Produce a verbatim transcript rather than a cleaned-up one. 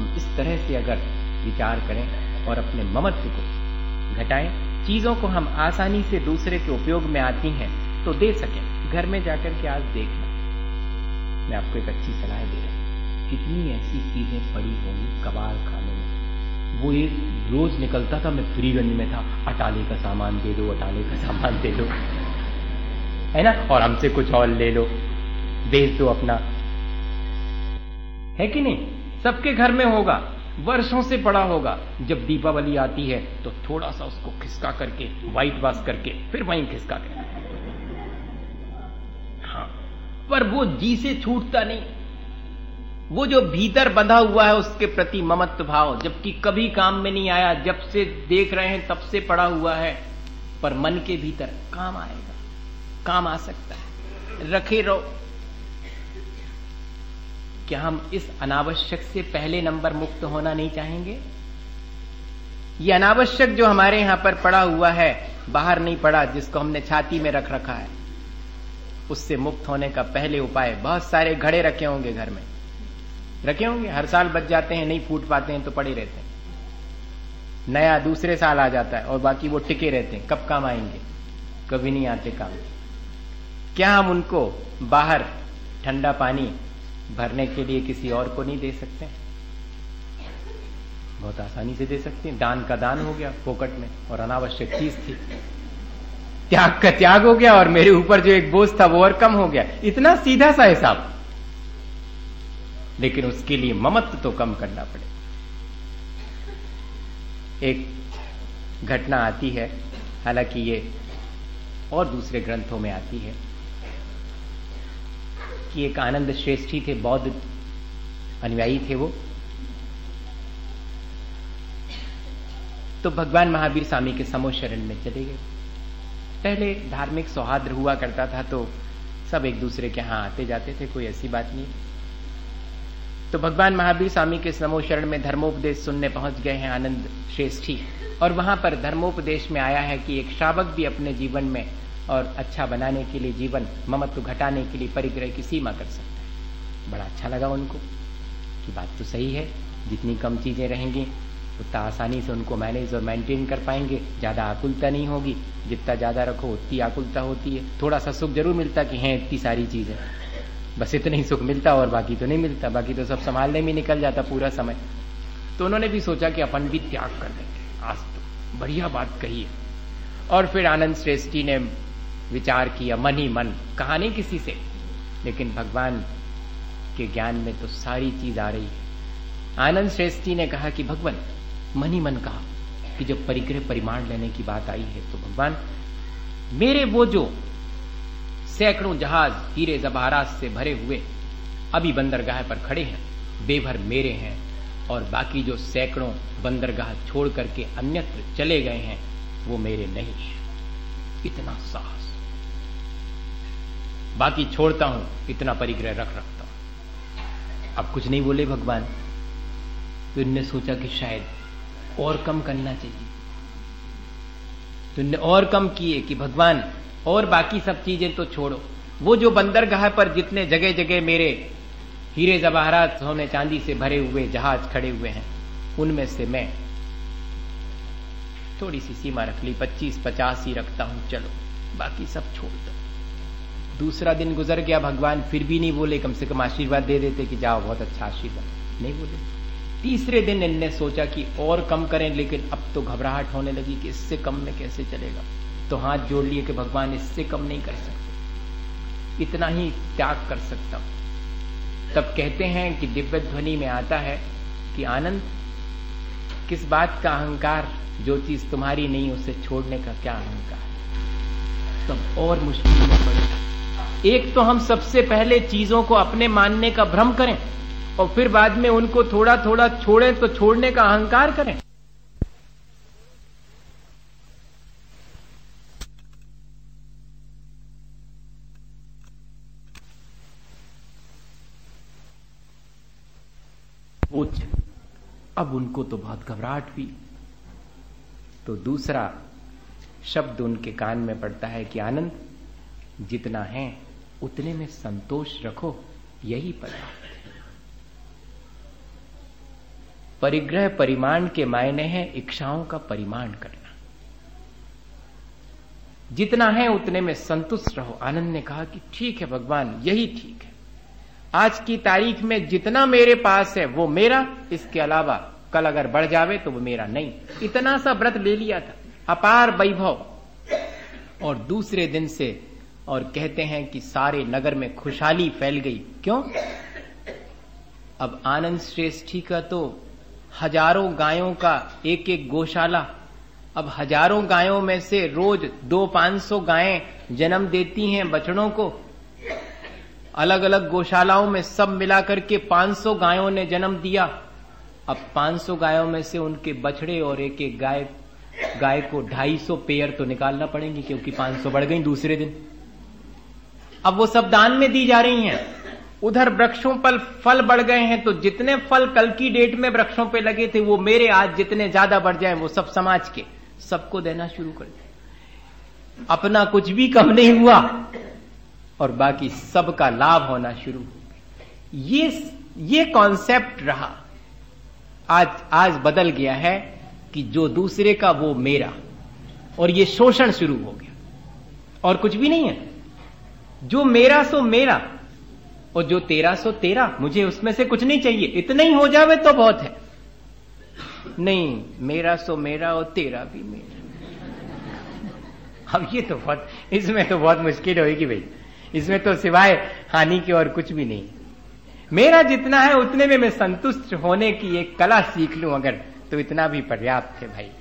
हम इस तरह से अगर विचार करें और अपने ममत्व को घटाएं, चीजों को हम आसानी से दूसरे के उपयोग में आती हैं तो दे सकें। घर में जाकर के आज देखना, मैं आपको एक अच्छी सलाह दे रहा हूं, कितनी ऐसी चीजें पड़ी होंगी कबाड़ खाने में। वो एक रोज निकलता था, मैं फ्रीगंज में था, अटाले का सामान दे दो, अटाले का सामान दे दो, है ना, और हमसे कुछ और ले लो, बेच दो अपना, है कि नहीं? सबके घर में होगा, वर्षों से पड़ा होगा। जब दीपावली आती है तो थोड़ा सा उसको खिसका करके, व्हाइट वॉश करके, फिर वहीं खिसका के, हाँ, पर वो जी से छूटता नहीं। वो जो भीतर बंधा हुआ है उसके प्रति ममत्व भाव, जबकि कभी काम में नहीं आया, जब से देख रहे हैं तब से पड़ा हुआ है, पर मन के भीतर काम आएगा, काम आ सकता है, रखे रहो। क्या हम इस अनावश्यक से पहले नंबर मुक्त होना नहीं चाहेंगे? ये अनावश्यक जो हमारे यहां पर पड़ा हुआ है, बाहर नहीं पड़ा, जिसको हमने छाती में रख रखा है, उससे मुक्त होने का पहले उपाय, बहुत सारे घड़े रखे होंगे घर में, रखे होंगे, हर साल बच जाते हैं, नहीं फूट पाते हैं तो पड़े रहते हैं, नया दूसरे साल आ जाता है और बाकी वो टिके रहते हैं, कब काम आएंगे? कभी नहीं आते काम। क्या हम उनको बाहर ठंडा पानी भरने के लिए किसी और को नहीं दे सकते? बहुत आसानी से दे सकते हैं। दान का दान हो गया फोकट में, और अनावश्यक चीज थी, त्याग का त्याग हो गया, और मेरे ऊपर जो एक बोझ था वो और कम हो गया। इतना सीधा सा हिसाब, लेकिन उसके लिए ममत्व तो कम करना पड़े। एक घटना आती है, हालांकि ये और दूसरे ग्रंथों में आती है, कि एक आनंद श्रेष्ठी थे, बौद्ध अनुयायी थे वो, तो भगवान महावीर स्वामी के समो शरण में चले गए। पहले धार्मिक सौहार्द हुआ करता था तो सब एक दूसरे के यहां आते जाते थे, कोई ऐसी बात नहीं। तो भगवान महावीर स्वामी के समो शरण में धर्मोपदेश सुनने पहुंच गए हैं आनंद श्रेष्ठी, और वहां पर धर्मोपदेश में आया है कि एक श्रावक भी अपने जीवन में और अच्छा बनाने के लिए, जीवन ममत्व घटाने के लिए परिग्रह की सीमा कर सकता है। बड़ा अच्छा लगा उनको कि बात तो सही है, जितनी कम चीजें रहेंगी उतना आसानी से उनको मैनेज और मेंटेन कर पाएंगे, ज्यादा आकुलता नहीं होगी, जितना ज्यादा रखो उतनी आकुलता होती है। थोड़ा सा सुख जरूर मिलता कि हैं इतनी सारी चीजें, बस इतना ही सुख मिलता और बाकी तो नहीं मिलता, बाकी तो सब संभालने में निकल जाता पूरा समय। तो उन्होंने भी सोचा कि अपन भी त्याग कर देंगे, आज तो बढ़िया बात कही है। और फिर आनंद श्रेष्ठी ने विचार किया, मन ही मन, कहा नहीं किसी से, लेकिन भगवान के ज्ञान में तो सारी चीज आ रही है। आनंद श्रेष्ठी ने कहा कि भगवान, मन ही मन कहा कि जब परिग्रह परिमाण लेने की बात आई है तो भगवान, मेरे वो जो सैकड़ों जहाज हीरे जवाहरात से भरे हुए अभी बंदरगाह पर खड़े हैं, बेभर मेरे हैं, और बाकी जो सैकड़ों बंदरगाह छोड़ करके अन्यत्र चले गए हैं वो मेरे नहीं है। इतना साहस, बाकी छोड़ता हूं, इतना परिग्रह रख रखता हूं। अब कुछ नहीं बोले भगवान। तो इनने सोचा कि शायद और कम करना चाहिए, तो इनने और कम किए कि भगवान और बाकी सब चीजें तो छोड़ो, वो जो बंदरगाह पर जितने जगह जगह मेरे हीरे जवाहरात, सोने चांदी से भरे हुए जहाज खड़े हुए हैं, उनमें से मैं थोड़ी सी सीमा रख ली, पच्चीस पचास ही रखता हूं, चलो बाकी सब छोड़ दो। दूसरा दिन गुजर गया, भगवान फिर भी नहीं बोले, कम से कम आशीर्वाद दे देते कि जाओ, बहुत अच्छा आशीर्वाद, नहीं बोले। तीसरे दिन इनने सोचा कि और कम करें, लेकिन अब तो घबराहट होने लगी कि इससे कम में कैसे चलेगा। तो हाथ जोड़ लिए कि भगवान इससे कम नहीं कर सकते, इतना ही त्याग कर सकता हूं। तब कहते हैं कि दिव्य ध्वनि में आता है कि आनंद, किस बात का अहंकार, जो चीज तुम्हारी नहीं उसे छोड़ने का क्या अहंकार। तब और मुश्किल में पड़े। एक तो हम सबसे पहले चीजों को अपने मानने का भ्रम करें, और फिर बाद में उनको थोड़ा थोड़ा छोड़ें तो छोड़ने का अहंकार करें। अब उनको तो बहुत घबराहट हुई। तो दूसरा शब्द उनके कान में पड़ता है कि आनंद, जितना है उतने में संतोष रखो, यही पर्याप्त है। परिग्रह परिमाण के मायने हैं इच्छाओं का परिमाण करना। जितना है उतने में संतुष्ट रहो। आनंद ने कहा कि ठीक है भगवान, यही ठीक है। आज की तारीख में जितना मेरे पास है वो मेरा, इसके अलावा कल अगर बढ़ जावे तो वो मेरा नहीं। इतना सा व्रत ले लिया था, अपार वैभव। और दूसरे दिन से और कहते हैं कि सारे नगर में खुशहाली फैल गई। क्यों? अब आनंद श्रेष्ठी का तो हजारों गायों का एक एक गौशाला। अब हजारों गायों में से रोज दो पांच सौ गायें जन्म देती हैं बछड़ों को। अलग अलग गौशालाओं में सब मिलाकर के पांच सौ गायों ने जन्म दिया। अब पांच सौ गायों में से उनके बछड़े और एक एक गाय गाय को ढाई सौ पेयर तो निकालना पड़ेंगे, क्योंकि पांच सौ बढ़ गई दूसरे दिन। अब वो सब दान में दी जा रही हैं। उधर वृक्षों पर फल बढ़ गए हैं, तो जितने फल कल की डेट में वृक्षों पे लगे थे वो मेरे आज जितने ज्यादा बढ़ जाए वो सब समाज के सबको देना शुरू कर दिया। अपना कुछ भी कम नहीं हुआ और बाकी सबका लाभ होना शुरू हो गया। ये ये कॉन्सेप्ट रहा। आज आज बदल गया है कि जो दूसरे का वो मेरा, और ये शोषण शुरू हो गया। और कुछ भी नहीं है, जो मेरा सो मेरा और जो तेरा सो तेरा, मुझे उसमें से कुछ नहीं चाहिए। इतना ही हो जावे तो बहुत है। नहीं, मेरा सो मेरा और तेरा भी मेरा। अब ये तो बहुत, इसमें तो बहुत मुश्किल होगी भाई। इसमें तो सिवाय हानि के और कुछ भी नहीं। मेरा जितना है उतने में मैं संतुष्ट होने की एक कला सीख लूं अगर, तो इतना भी पर्याप्त है भाई।